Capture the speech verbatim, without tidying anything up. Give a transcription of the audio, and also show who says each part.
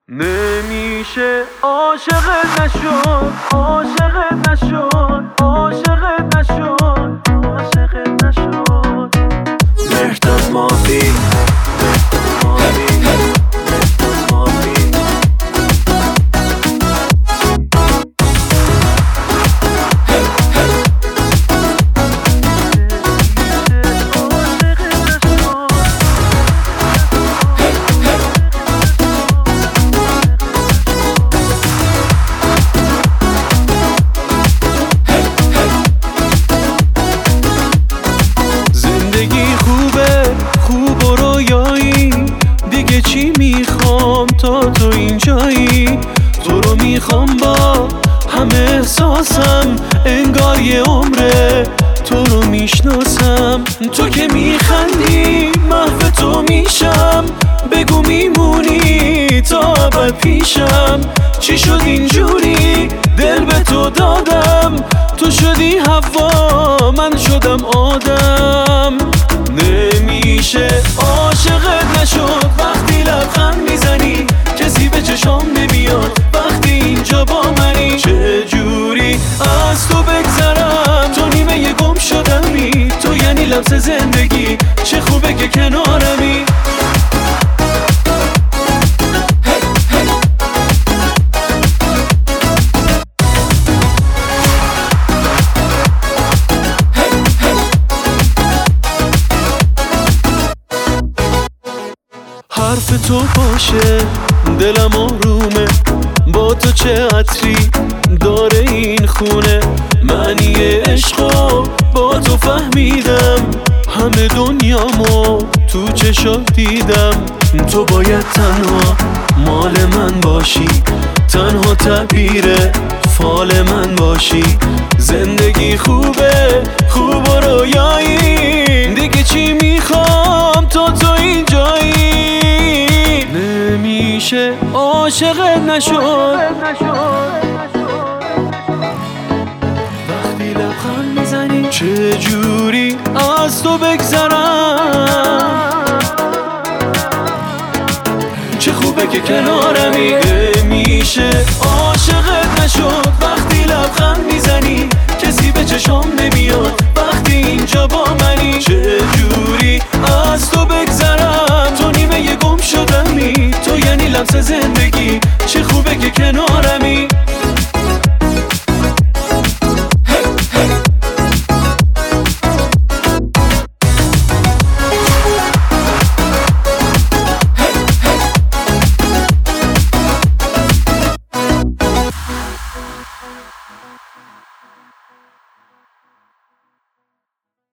Speaker 1: نمیشه عاشقت نشد، عاشقت نشد، عاشقت نشد، عاشقت نشد. مهرداد مافی، مهرداد مافی، مهرداد مافی. خوب و رویایی دیگه چی میخوام تا تو اینجایی. تو رو میخوام با همه احساسم، انگار یه عمره تو رو میشناسم. تو که میخندی محو تو میشم، بگو میمونی تا ابد پیشم. چی شد اینجوری دل به تو دادم، تو شدی هوا من شدم آدم. نمیشه عاشقت نشد وقتی لبخند میزنی، کسی به چشام نمیاد وقتی اینجا با منی. چه جوری از تو بگذرم، تو نیمه یه گم شدمی، تو یعنی لمس زندگی. چه خوبه که کنارمی. حرف تو باشه دلم آرومه، با تو چه عطری داره این خونه. معنی عشقو با تو فهمیدم، همه دنیامو تو چشات دیدم. تو باید تنها مال من باشی، تنها تعبیر فال من باشی. زندگی خوبه خوب و رویایی، دیگه چی میخوام تا تو اینجایی. نمیشه عاشقت نشد وقتی لبخند میزنی. چه جوری از تو بگذرم، چه خوبه که کنارمی. نمیشه عاشقت نشد وقتی لبخند میزنی، کسی به چشام نمیاد وقتی اینجا با منی. چه جوری از تو بگذرم، تو نیمه یه گم شدمی، تو یعنی لمس زندگی. چه خوبه که کنارمی.